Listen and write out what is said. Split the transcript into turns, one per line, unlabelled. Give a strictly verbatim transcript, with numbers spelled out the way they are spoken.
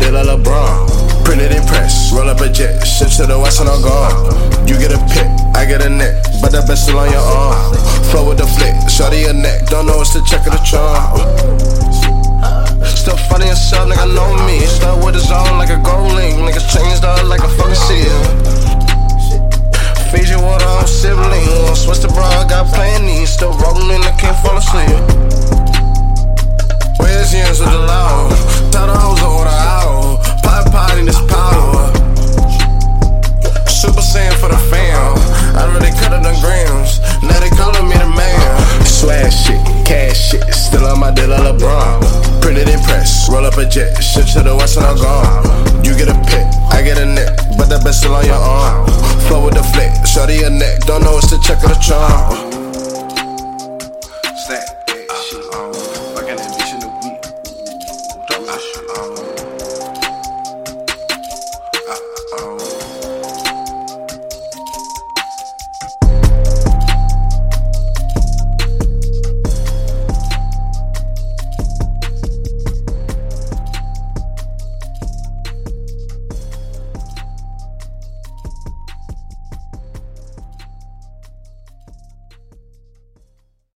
dealer LeBron. Printed and pressed, roll up a jet, ship to the west and I'm gone. You get a pick, I get a neck, but that bitch still on your arm. Flow with the flick, shorty your neck, don't know what's the check of the charm. Still funny yourself, nigga know me. Stuck with his own like a gold link, niggas changed up like a fucking seal. Fiji water on sibling, switch the bra, got plenty. Still rolling, I can't fall asleep. Where's yams with the loud? Tell the hoes to order out. Pot pot in this power. Super Saiyan for the fam. I really cut it on grams. Now they calling me the man. Swag shit, cash shit, still on my dealer LeBron. Printed and pressed, roll up a jet, ship to the west and I'm gone. You get a pick, I get a neck, but that bitch still on your arm. Flow with the flick, shorty your neck, don't know what's the check of the charm.